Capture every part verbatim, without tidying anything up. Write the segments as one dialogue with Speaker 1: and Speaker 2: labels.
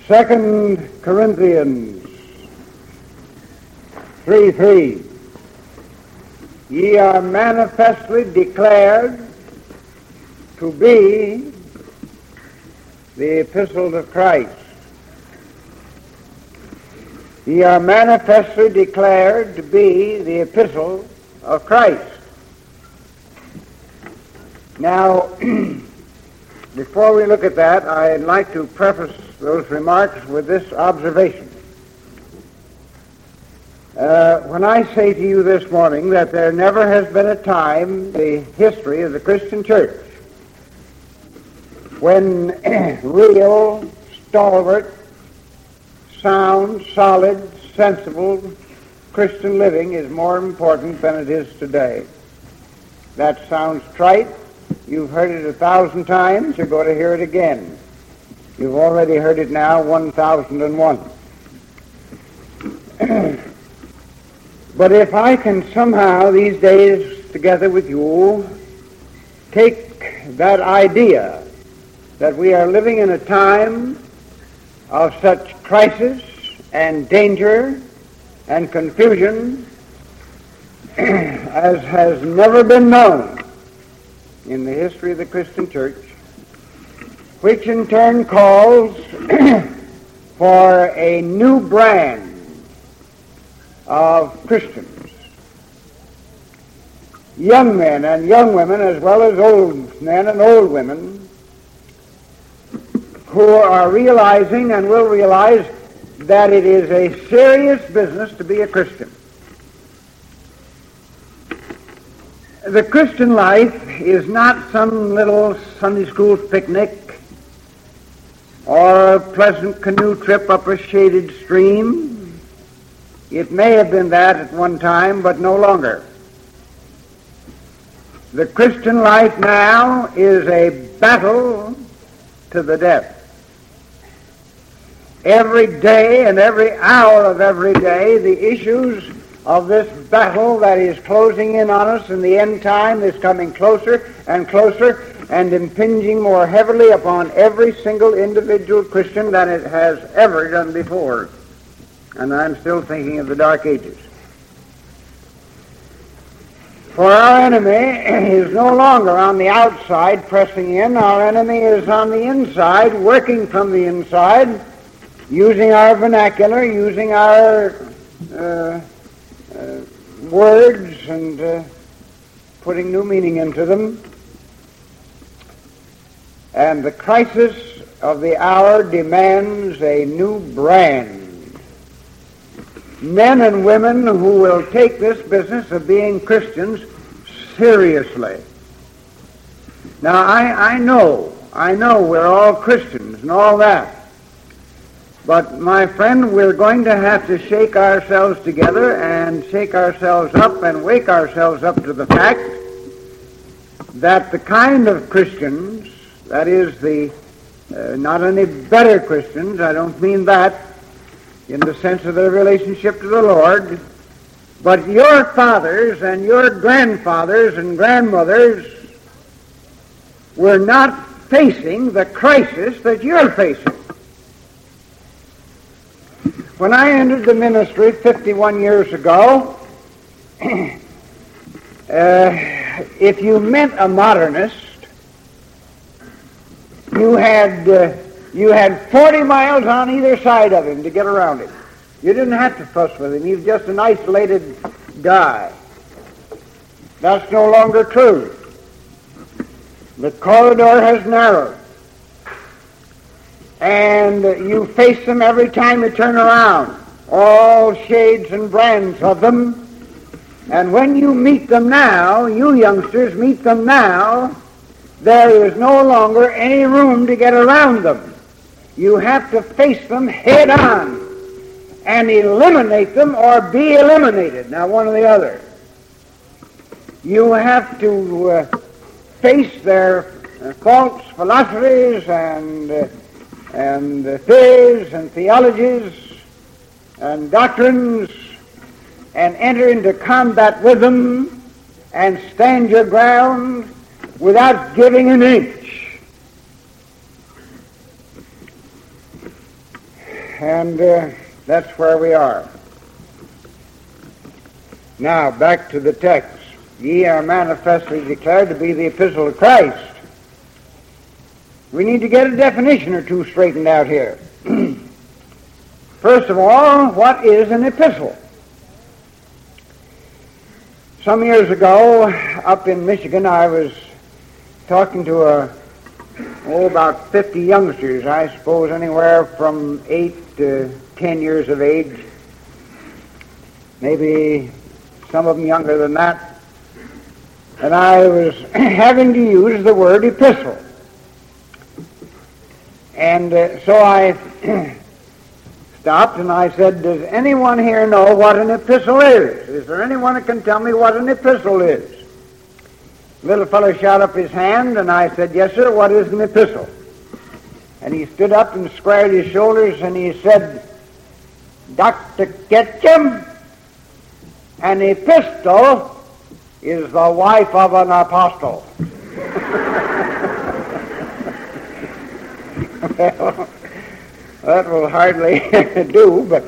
Speaker 1: Second Corinthians three three. Ye are manifestly declared to be the epistles of Christ. Ye are manifestly declared to be the epistle of Christ. Now, before we look at that, I'd like to preface those remarks with this observation. Uh, when I say to you this morning that there never has been a time in the history of the Christian church when real, stalwart, sound, solid, sensible Christian living is more important than it is today. That sounds trite. You've heard it a thousand times. You're going to hear it again. You've already heard it now one thousand and one. But if I can somehow these days together with you take that idea that we are living in a time of such crisis and danger and confusion as has never been known in the history of the Christian church, which in turn calls for a new brand of Christians, young men and young women as well as old men and old women, who are realizing and will realize that it is a serious business to be a Christian. The Christian life is not some little Sunday school picnic or a pleasant canoe trip up a shaded stream. It may have been that at one time, but no longer. The Christian life now is a battle to the death. Every day and every hour of every day, the issues of this battle that is closing in on us in the end time is coming closer and closer and impinging more heavily upon every single individual Christian than it has ever done before. And I'm still thinking of the Dark Ages. For our enemy is no longer on the outside pressing in. Our enemy is on the inside, working from the inside, using our vernacular, using our uh, uh, words and uh, putting new meaning into them. And the crisis of the hour demands a new brand. Men and women who will take this business of being Christians seriously. Now, I, I know, I know we're all Christians and all that. But, my friend, we're going to have to shake ourselves together and shake ourselves up and wake ourselves up to the fact that the kind of Christians, that is the, uh, not any better Christians, I don't mean that in the sense of their relationship to the Lord, but your fathers and your grandfathers and grandmothers were not facing the crisis that you're facing. When I entered the ministry fifty-one years ago, uh, if you meant a modernist, you had uh, you had forty miles on either side of him to get around him. You didn't have to fuss with him. He was just an isolated guy. That's no longer true. The corridor has narrowed. And you face them every time you turn around, all shades and brands of them. And when you meet them now, you youngsters meet them now, there is no longer any room to get around them. You have to face them head on and eliminate them or be eliminated. Now, one or the other. You have to uh, face their uh, false philosophies and uh, and uh, theories and theologies and doctrines and enter into combat with them and stand your ground without giving an inch. and uh, that's where we are. Now, back to the text. Ye are manifestly declared to be the epistle of Christ. We need to get a definition or two straightened out here. First of all, what is an epistle? Some years ago, up in Michigan, I was talking to a, oh, about fifty youngsters, I suppose anywhere from eight to ten years of age, maybe some of them younger than that, and I was having to use the word epistle. And uh, so I stopped and I said, does anyone here know what an epistle is? Is there anyone that can tell me what an epistle is? The little fellow shot up his hand and I said, yes, sir, what is an epistle? And he stood up and squared his shoulders and he said, Doctor Ketchum, an epistle is the wife of an apostle. Well, that will hardly do, but,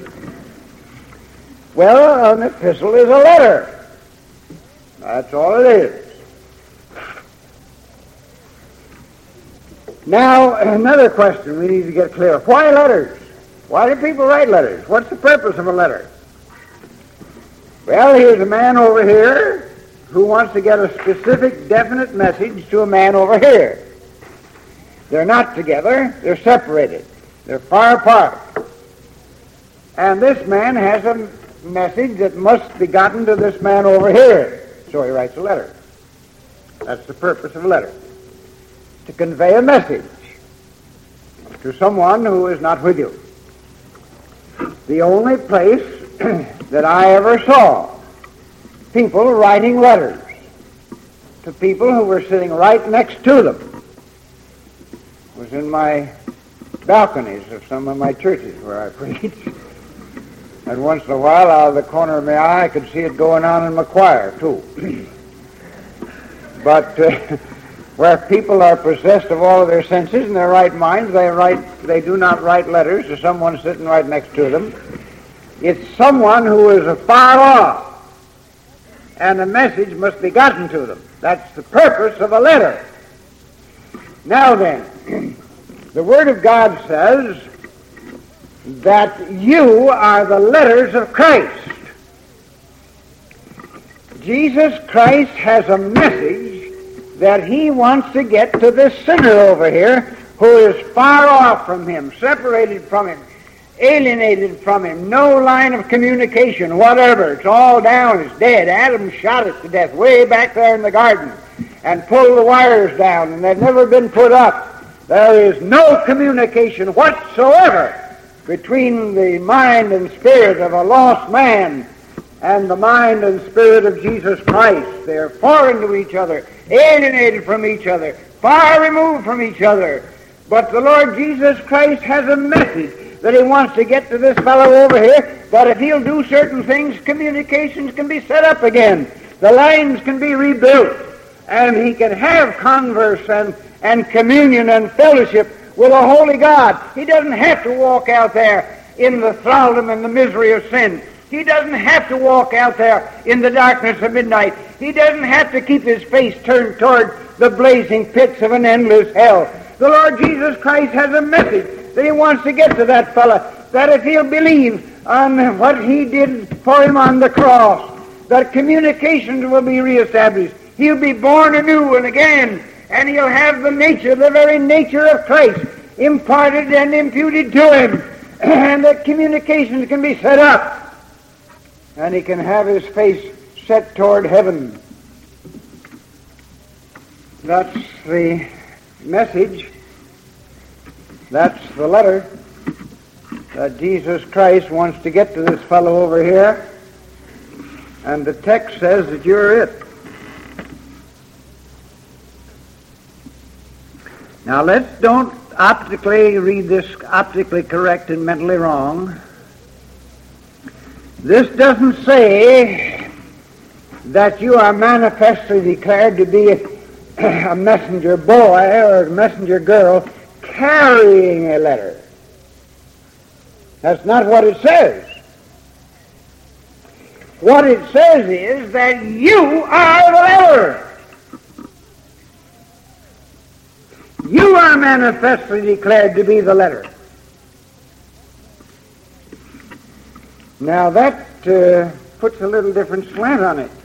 Speaker 1: well, an epistle is a letter. That's all it is. Now, another question we need to get clear. Why letters? Why do people write letters? What's the purpose of a letter? Well, here's a man over here who wants to get a specific, definite message to a man over here. They're not together, they're separated. They're far apart. And this man has a message that must be gotten to this man over here. So he writes a letter. That's the purpose of a letter. To convey a message to someone who is not with you. The only place that I ever saw people writing letters to people who were sitting right next to them was in my balconies of some of my churches where I preach. And once in a while, out of the corner of my eye, I could see it going on in my choir, too. But uh, where people are possessed of all of their senses and their right minds, they write. They do not write letters to someone sitting right next to them. It's someone who is afar off, and a message must be gotten to them. That's the purpose of a letter. Now then, the Word of God says that you are the letters of Christ. Jesus Christ has a message that he wants to get to this sinner over here who is far off from him, separated from him, alienated from him, no line of communication, whatever. It's all down, it's dead. Adam shot it to death way back there in the garden and pulled the wires down, and they've never been put up. There is no communication whatsoever between the mind and spirit of a lost man and the mind and spirit of Jesus Christ. They are foreign to each other, alienated from each other, far removed from each other. But the Lord Jesus Christ has a message that he wants to get to this fellow over here, that if he'll do certain things, communications can be set up again. The lines can be rebuilt, and he can have converse and and communion and fellowship with a holy God. He doesn't have to walk out there in the thraldom and the misery of sin. He doesn't have to walk out there in the darkness of midnight. He doesn't have to keep his face turned toward the blazing pits of an endless hell. The Lord Jesus Christ has a message that he wants to get to that fella, that if he'll believe on what he did for him on the cross, that communications will be reestablished. He'll be born anew and again, and he'll have the nature, the very nature of Christ, imparted and imputed to him, and that communications can be set up, and he can have his face set toward heaven. That's the message. That's the letter that Jesus Christ wants to get to this fellow over here, and the text says that you're it. Now, let's don't optically read this optically correct and mentally wrong. This doesn't say that you are manifestly declared to be a, a messenger boy or a messenger girl carrying a letter. That's not what it says. What it says is that you are the letter. You are manifestly declared to be the letter. Now that uh, puts a little different slant on it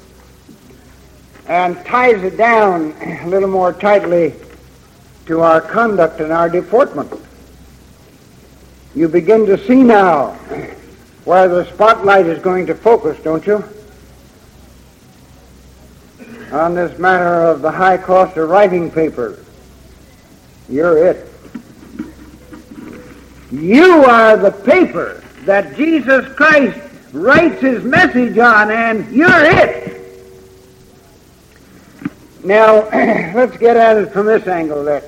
Speaker 1: and ties it down a little more tightly to our conduct and our deportment. You begin to see now where the spotlight is going to focus, don't you? On this matter of the high cost of writing paper. You're it. You are the paper that Jesus Christ writes his message on, and you're it. Now, let's get at it from this angle then.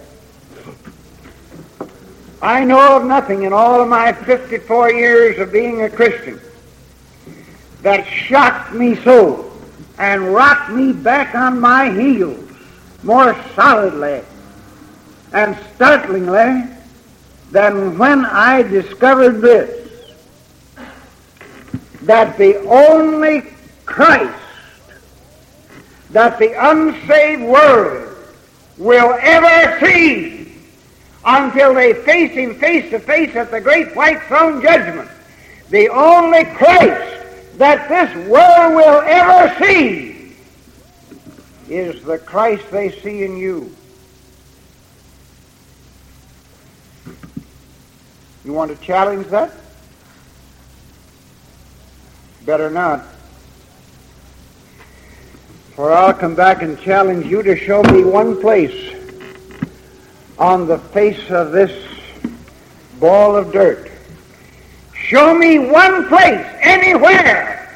Speaker 1: I know of nothing in all of my fifty-four years of being a Christian that shocked me so and rocked me back on my heels more solidly and startlingly than when I discovered this, that the only Christ that the unsaved world will ever see until they face him face to face at the great white throne judgment, the only Christ that this world will ever see is the Christ they see in you. You want to challenge that? Better not. For I'll come back and challenge you to show me one place on the face of this ball of dirt. Show me one place anywhere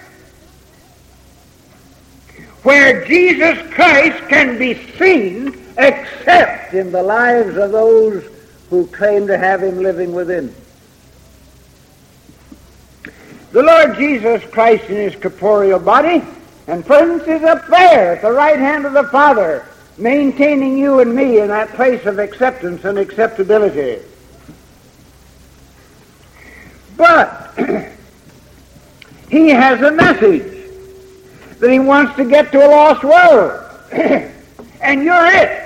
Speaker 1: where Jesus Christ can be seen except in the lives of those who claim to have him living within. The Lord Jesus Christ in his corporeal body and presence is up there at the right hand of the Father, maintaining you and me in that place of acceptance and acceptability. But he has a message that he wants to get to a lost world, and you're it.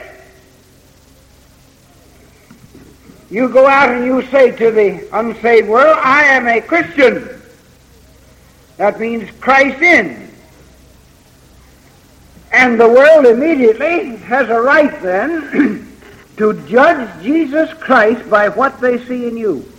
Speaker 1: You go out and you say to the unsaved world, I am a Christian. That means Christ in. And the world immediately has a right then to judge Jesus Christ by what they see in you.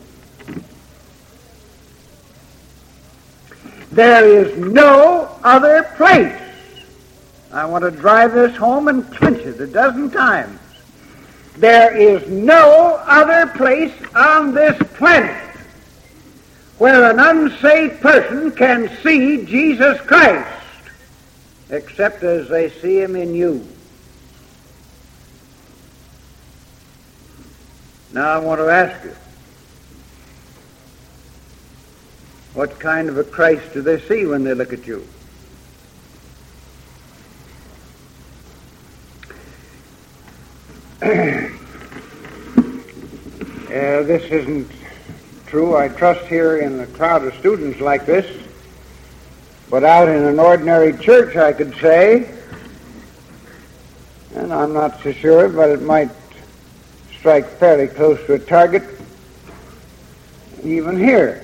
Speaker 1: There is no other place. I want to drive this home and clinch it a dozen times. There is no other place on this planet where an unsaved person can see Jesus Christ except as they see him in you. Now I want to ask you, what kind of a Christ do they see when they look at you? uh, this isn't true, I trust, here in a crowd of students like this, but out in an ordinary church I could say, and I'm not so sure, but it might strike fairly close to a target even here.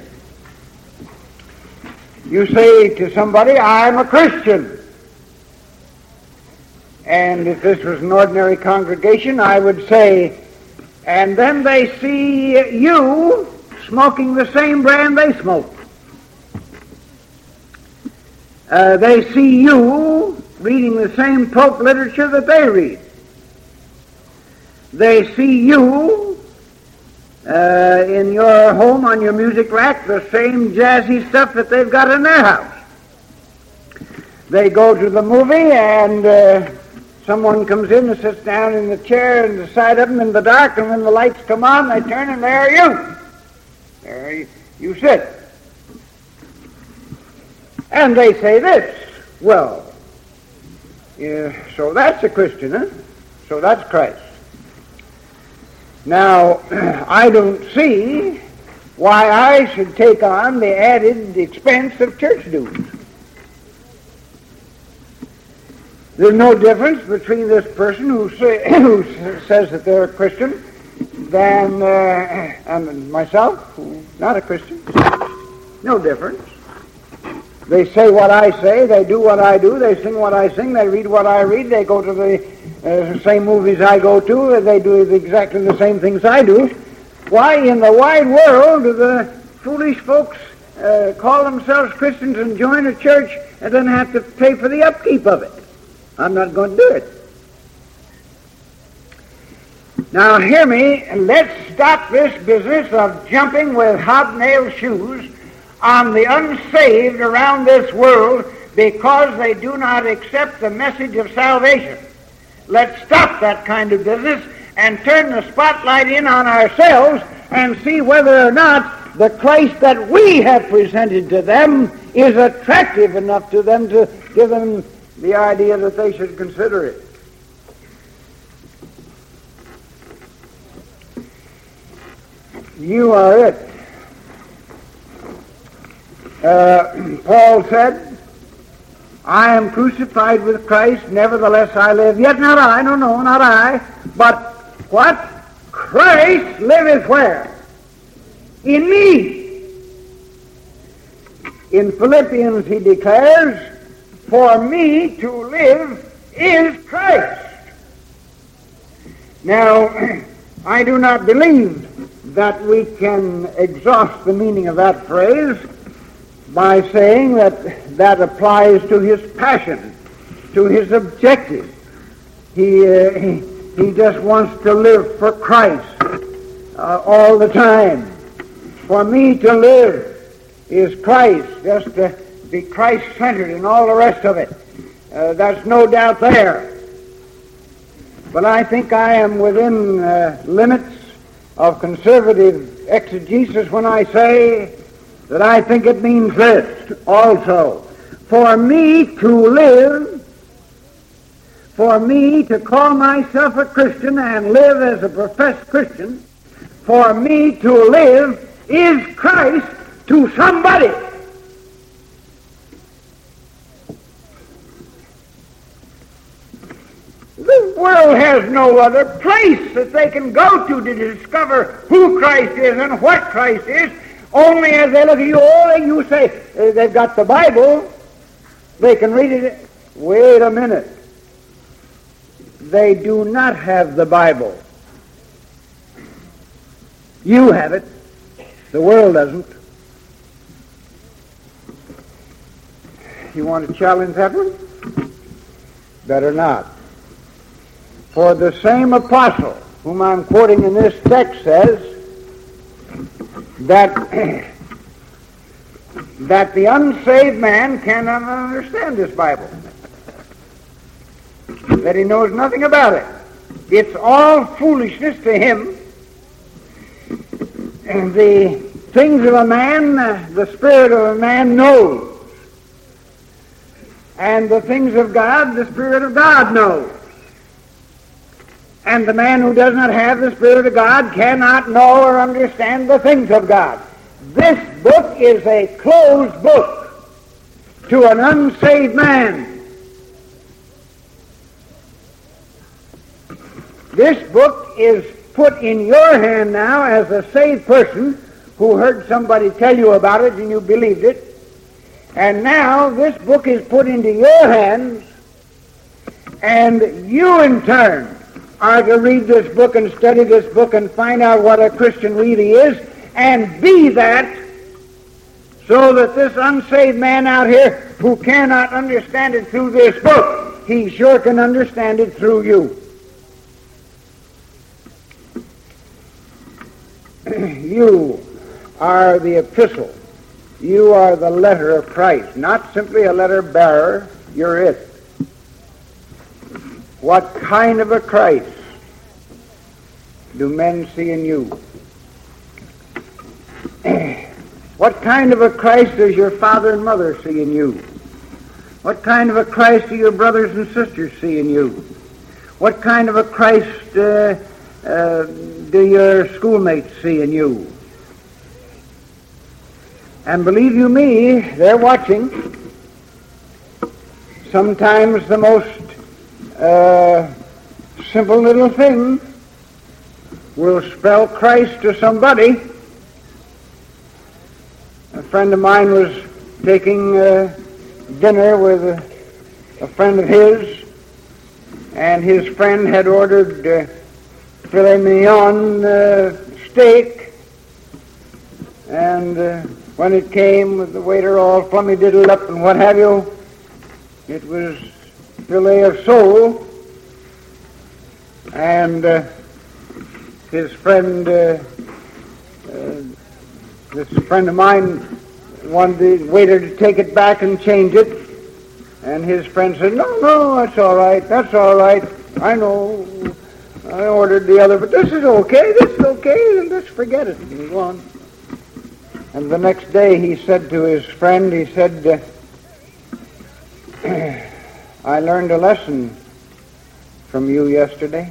Speaker 1: You say to somebody, I'm a Christian. And if this was an ordinary congregation, I would say, and then they see you smoking the same brand they smoke. Uh, they see you reading the same Pope literature that they read. They see you uh, in your home on your music rack, the same jazzy stuff that they've got in their house. They go to the movie and uh, someone comes in and sits down in the chair in the side of them in the dark, and when the lights come on, they turn and there you. There you, you sit. And they say this, well, yeah, so that's a Christian, huh? So that's Christ. Now, I don't see why I should take on the added expense of church dues. There's no difference between this person who, say, who says that they're a Christian than uh, and myself, who's not a Christian. No difference. They say what I say, they do what I do, they sing what I sing, they read what I read, they go to the uh, same movies I go to, they do exactly the same things I do. Why, in the wide world, do the foolish folks uh, call themselves Christians and join a church and then have to pay for the upkeep of it? I'm not going to do it. Now, hear me, and let's stop this business of jumping with hobnail shoes on the unsaved around this world because they do not accept the message of salvation. Let's stop that kind of business and turn the spotlight in on ourselves and see whether or not the Christ that we have presented to them is attractive enough to them to give them the idea that they should consider it. You are it. Uh, Paul said, I am crucified with Christ, nevertheless I live. Yet not I, no, no, not I, but what? Christ liveth where? In me. In Philippians he declares, for me to live is Christ. Now, I do not believe that we can exhaust the meaning of that phrase by saying that that applies to his passion, to his objective. He, uh, he, he just wants to live for Christ uh, all the time. For me to live is Christ, just to be Christ-centered and all the rest of it. Uh, there's no doubt there. But I think I am within uh, limits of conservative exegesis when I say that I think it means this also. For me to live, for me to call myself a Christian and live as a professed Christian, for me to live is Christ to somebody. The world has no other place that they can go to to discover who Christ is and what Christ is. Only as they look at you, oh, you say, uh, they've got the Bible, they can read it. Wait a minute. They do not have the Bible. You have it. The world doesn't. You want to challenge that one? Better not. For the same apostle, whom I'm quoting in this text, says that, that the unsaved man cannot understand this Bible, that he knows nothing about it. It's all foolishness to him. And the things of a man, uh, the spirit of a man knows. And the things of God, the Spirit of God knows. And the man who does not have the Spirit of God cannot know or understand the things of God. This book is a closed book to an unsaved man. This book is put in your hand now as a saved person who heard somebody tell you about it and you believed it. And now this book is put into your hands, and you in turn are to read this book and study this book and find out what a Christian really is, and be that, so that this unsaved man out here who cannot understand it through this book, he sure can understand it through you. You are the epistle. You are the letter of Christ, not simply a letter bearer. You're it. What kind of a Christ do men see in you? What kind of a Christ does your father and mother see in you? What kind of a Christ do your brothers and sisters see in you? What kind of a Christ uh, uh, do your schoolmates see in you? And believe you me, they're watching. Sometimes the most uh, simple little thing will spell Christ to somebody. A friend of mine was taking uh, dinner with a, a friend of his, and his friend had ordered uh, filet mignon uh, steak, and uh, when it came with the waiter all flummy diddled up and what have you, it was filet of sole, and uh, his friend, uh, uh, this friend of mine, wanted the waiter to take it back and change it, and his friend said, no, no, that's all right, that's all right, I know, I ordered the other, but this is okay, this is okay, and just forget it, and go on. And the next day he said to his friend, he said, uh, I learned a lesson from you yesterday.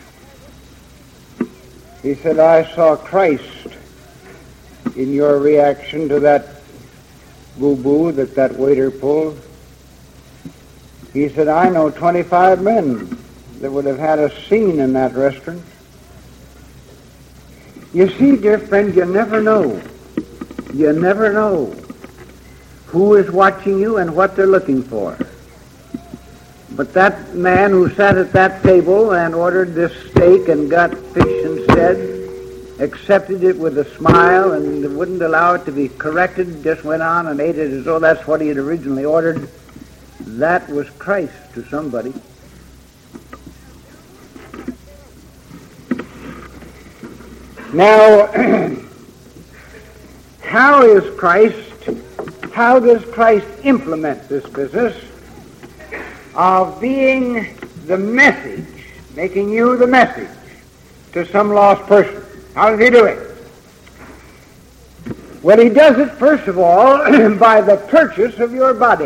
Speaker 1: He said, I saw Christ in your reaction to that boo-boo that that waiter pulled. He said, I know twenty-five men that would have had a scene in that restaurant. You see, dear friend, you never know. You never know who is watching you and what they're looking for. But that man who sat at that table and ordered this steak and got fish instead, accepted it with a smile and wouldn't allow it to be corrected, just went on and ate it as though that's what he had originally ordered, that was Christ to somebody. Now, how is Christ, how does Christ implement this business of being the message, making you the message to some lost person? How does he do it? Well, he does it, first of all, by the purchase of your body.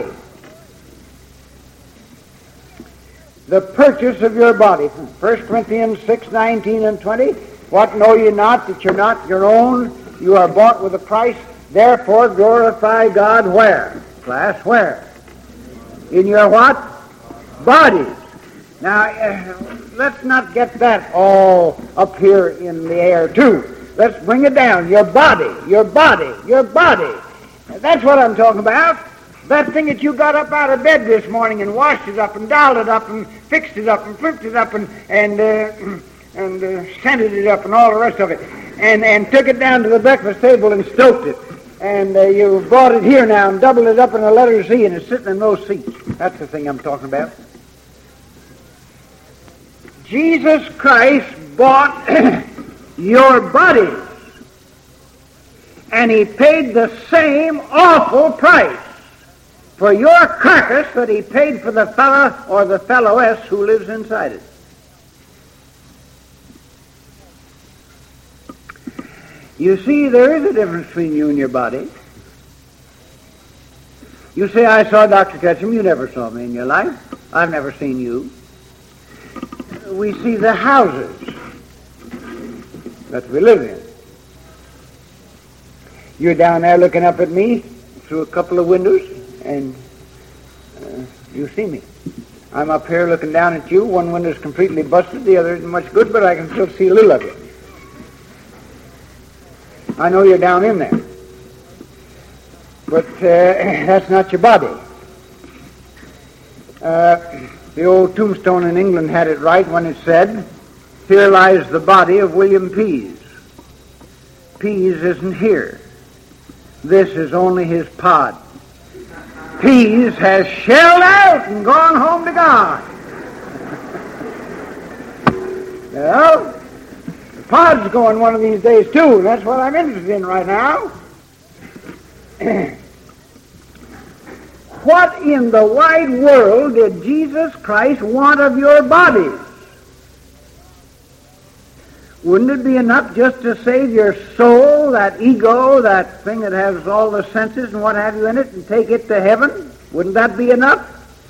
Speaker 1: The purchase of your body. First Corinthians six, nineteen and twenty. What know ye not, that you're not your own? You are bought with a price. Therefore glorify God where? Class, where? In your what? Bodies. Now, uh, let's not get that all up here in the air, too. Let's bring it down. Your body, your body, your body. That's what I'm talking about. That thing that you got up out of bed this morning and washed it up and dialed it up and fixed it up and flipped it up and and uh, and uh, scented it up and all the rest of it, and and took it down to the breakfast table and stoked it. And uh, you brought it here now and doubled it up in a letter Z, and it's sitting in those seats. That's the thing I'm talking about. Jesus Christ bought your bodies, and he paid the same awful price for your carcass that he paid for the fellow or the fellowess who lives inside it. You see, there is a difference between you and your body. You say, I saw Doctor Ketchum. You never saw me in your life. I've never seen you. We see the houses that we live in. You're down there looking up at me through a couple of windows, and uh, you see me. I'm up here looking down at you. One window's completely busted, the other isn't much good, but I can still see a little of you. I know you're down in there. But uh, that's not your body. Uh, the old tombstone in England had it right when it said, here lies the body of William Pease. Pease isn't here. This is only his pod. Pease has shelled out and gone home to God. Well, the pod's going one of these days too, and that's what I'm interested in right now. What in the wide world did Jesus Christ want of your bodies? Wouldn't it be enough just to save your soul, that ego, that thing that has all the senses and what have you in it, and take it to heaven? Wouldn't that be enough?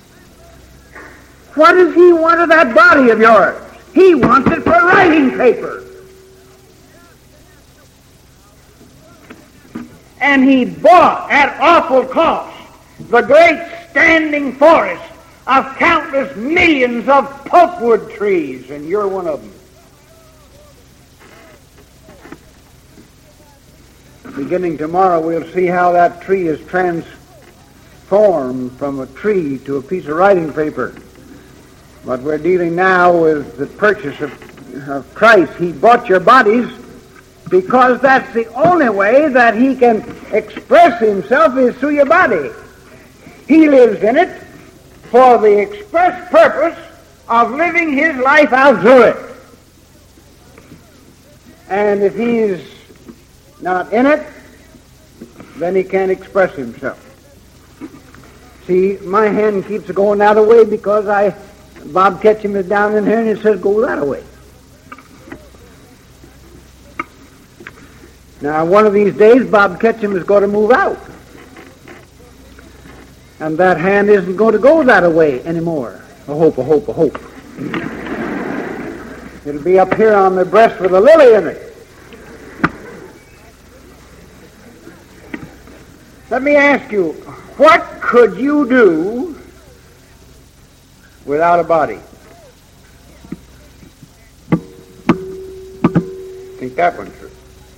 Speaker 1: What does he want of that body of yours? He wants it for writing paper. And And he bought at awful cost the great standing forest of countless millions of pulpwood trees, and you're one of them. Beginning tomorrow, we'll see how that tree is transformed from a tree to a piece of writing paper. But we're dealing now with the purchase of, of Christ. He bought your bodies because that's the only way that he can express himself is through your body. He lives in it for the express purpose of living his life out through it. And if he's not in it, then he can't express himself. See, my hand keeps going that way because I, Bob Ketchum is down in here and it says go that way. Now, one of these days, Bob Ketchum is going to move out. And that hand isn't going to go that way anymore. I hope, I hope, I hope. It'll be up here on the breast with a lily in it. Let me ask you, what could you do without a body? Think that one through.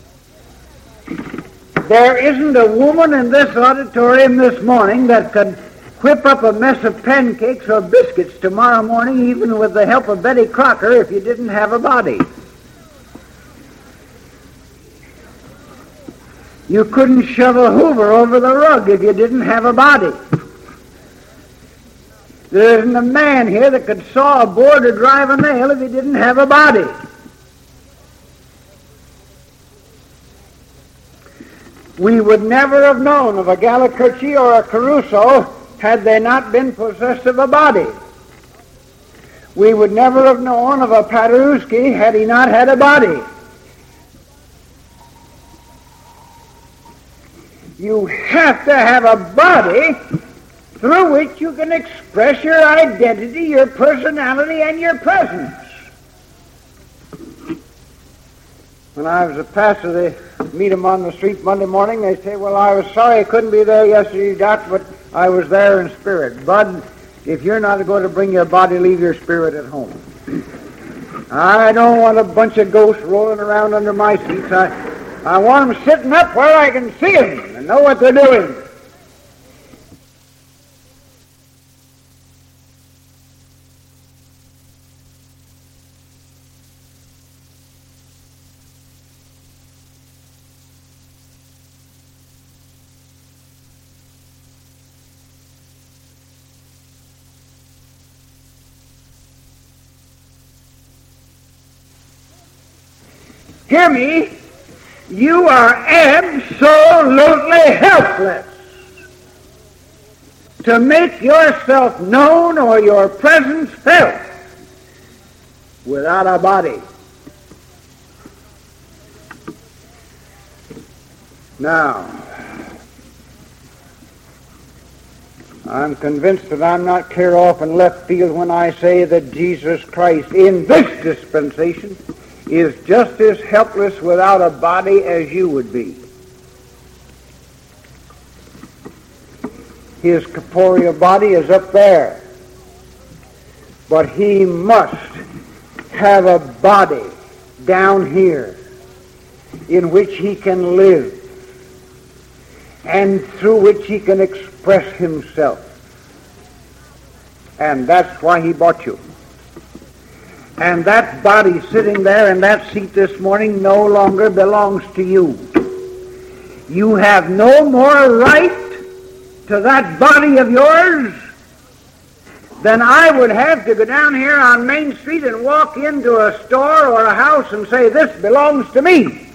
Speaker 1: There isn't a woman in this auditorium this morning that could whip up a mess of pancakes or biscuits tomorrow morning, even with the help of Betty Crocker, if you didn't have a body. You couldn't shove a Hoover over the rug if you didn't have a body. There isn't a man here that could saw a board or drive a nail if he didn't have a body. We would never have known of a Gallicurci or a Caruso had they not been possessed of a body. We would never have known of a Paderewski had he not had a body. You have to have a body through which you can express your identity, your personality, and your presence. When I was a pastor, they meet them on the street Monday morning. They say, well, I was sorry I couldn't be there yesterday, Doc, but I was there in spirit. Bud, if you're not going to bring your body, leave your spirit at home. I don't want a bunch of ghosts rolling around under my seats. I, I want them sitting up where I can see them and know what they're doing. Hear me, you are absolutely helpless to make yourself known or your presence felt without a body. Now, I'm convinced that I'm not clear off in left field when I say that Jesus Christ in this dispensation is just as helpless without a body as you would be. His corporeal body is up there, but he must have a body down here in which he can live and through which he can express himself. And that's why he bought you. And that body sitting there in that seat this morning no longer belongs to you. You have no more right to that body of yours than I would have to go down here on Main Street and walk into a store or a house and say, this belongs to me.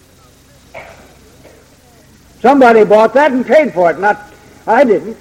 Speaker 1: Somebody bought that and paid for it, not I didn't.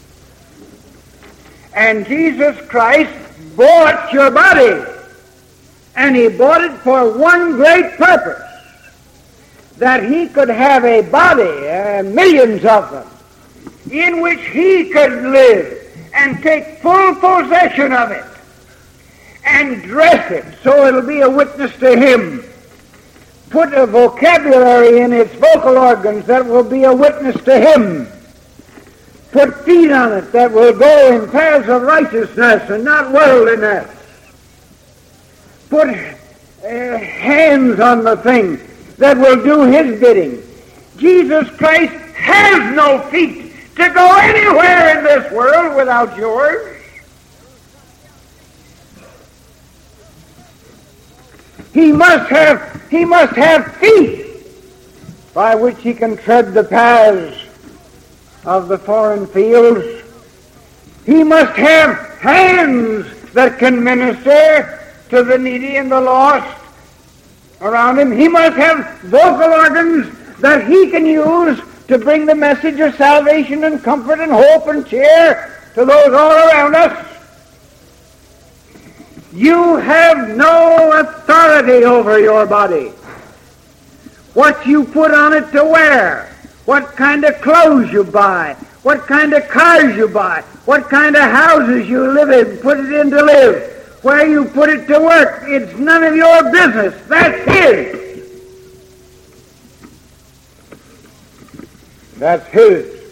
Speaker 1: And Jesus Christ bought your body. And he bought it for one great purpose, that he could have a body, uh, millions of them, in which he could live and take full possession of it and dress it so it'll be a witness to him. Put put a vocabulary in its vocal organs that will be a witness to Him. Put feet on it that will go in paths of righteousness and not worldliness. Put uh, hands on the thing that will do His bidding. Jesus Christ has no feet to go anywhere in this world without yours. He must have, he must have feet by which He can tread the paths of the foreign fields. He must have hands that can minister to the needy and the lost around Him. He must have vocal organs that He can use to bring the message of salvation and comfort and hope and cheer to those all around us. You have no authority over your body. What you put on it to wear, what kind of clothes you buy, what kind of cars you buy, what kind of houses you live in, put it in to live, where you put it to work, it's none of your business. That's His. That's His.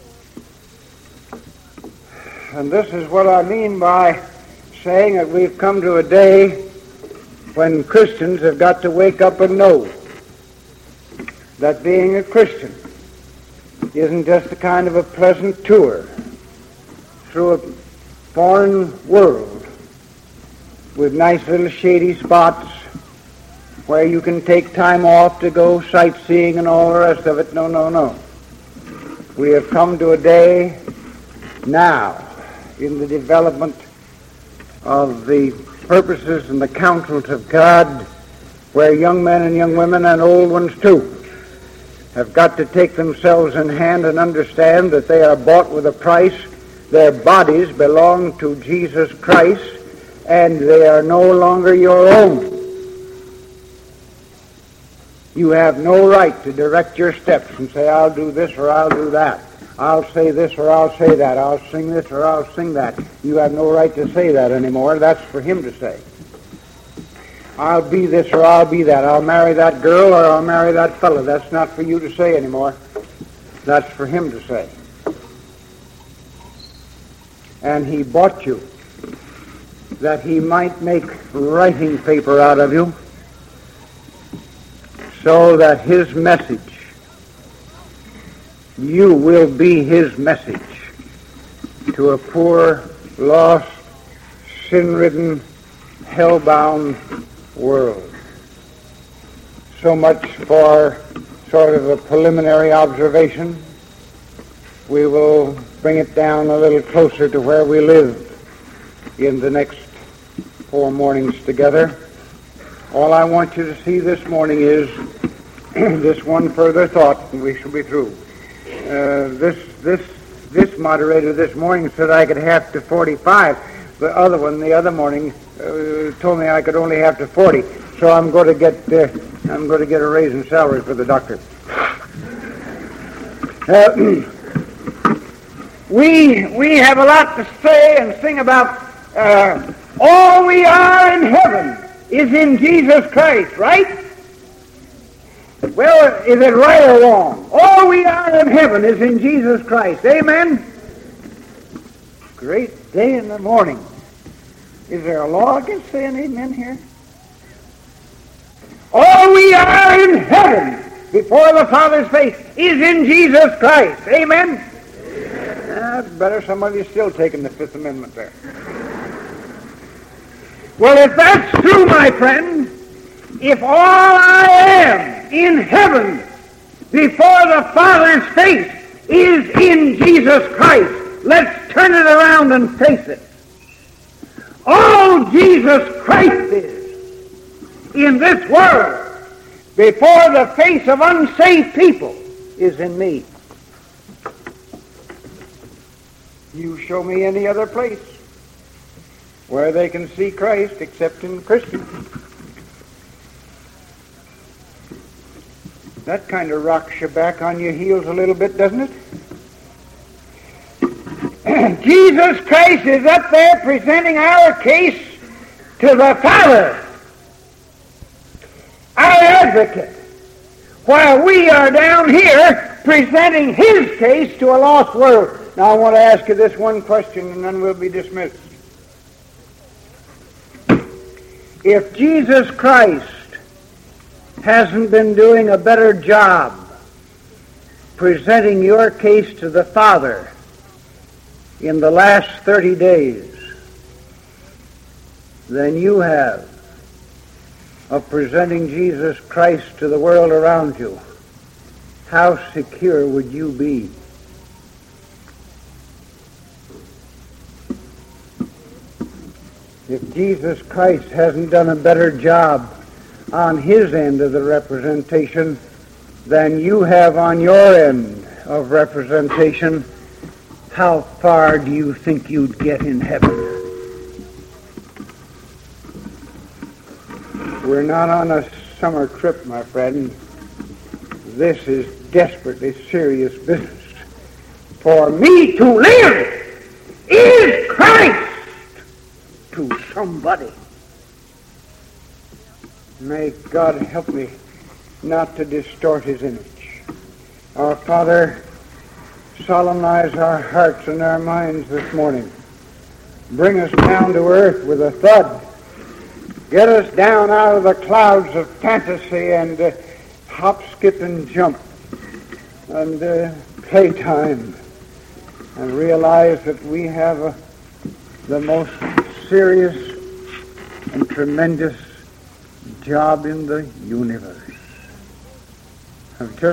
Speaker 1: And this is what I mean by saying that we've come to a day when Christians have got to wake up and know that being a Christian isn't just a kind of a pleasant tour through a foreign world with nice little shady spots where you can take time off to go sightseeing and all the rest of it. No, no, no. We have come to a day now in the development of the purposes and the counsels of God where young men and young women and old ones too have got to take themselves in hand and understand that they are bought with a price. Their bodies belong to Jesus Christ, and they are no longer your own. You have no right to direct your steps and say, I'll do this or I'll do that. I'll say this or I'll say that. I'll sing this or I'll sing that. You have no right to say that anymore. That's for Him to say. I'll be this or I'll be that. I'll marry that girl or I'll marry that fellow. That's not for you to say anymore. That's for Him to say. And He bought you that He might make writing paper out of you so that His message, you will be His message to a poor, lost, sin-ridden, hell-bound world. So much for sort of a preliminary observation. We will bring it down a little closer to where we live in the next four mornings together. All I want you to see this morning is this one further thought, and we shall be through. Uh, this this this moderator this morning said I could have to forty-five. The other one, the other morning, uh, told me I could only have to forty. So I'm going to get uh, I'm going to get a raise in salary for the doctor. Uh, we we have a lot to say and sing about. Uh, all we are in heaven is in Jesus Christ, right? Well, is it right or wrong? All we are in heaven is in Jesus Christ. Amen? Great day in the morning. Is there a law against saying amen here? All we are in heaven before the Father's face is in Jesus Christ. Amen? Amen. That's better. Somebody's still taking the Fifth Amendment there. Well, if that's true, my friend, if all I am in heaven before the Father's face is in Jesus Christ, let's turn it around and face it. All Jesus Christ is in this world before the face of unsaved people is in me. You show me any other place where they can see Christ except in Christians. That kind of rocks you back on your heels a little bit, doesn't it? Jesus Christ is up there presenting our case to the Father, our advocate. while we are down here presenting his case to a lost world. Now I want to ask you this one question, and then we'll be dismissed. If Jesus Christ hasn't been doing a better job presenting your case to the Father in the last thirty days than you have of presenting Jesus Christ to the world around you, how secure would you be? If Jesus Christ hasn't done a better job on his end of the representation than you have on your end of representation, how far do you think you'd get in heaven? We're not on a summer trip, my friend. This is desperately serious business. For me to live is Christ to somebody. May God help me not to distort his image. Our Father, solemnize our hearts and our minds this morning. Bring us down to earth with a thud. Get us down out of the clouds of fantasy and uh, hop, skip, and jump and uh, playtime, and realize that we have uh, the most serious and tremendous job in the universe. I've just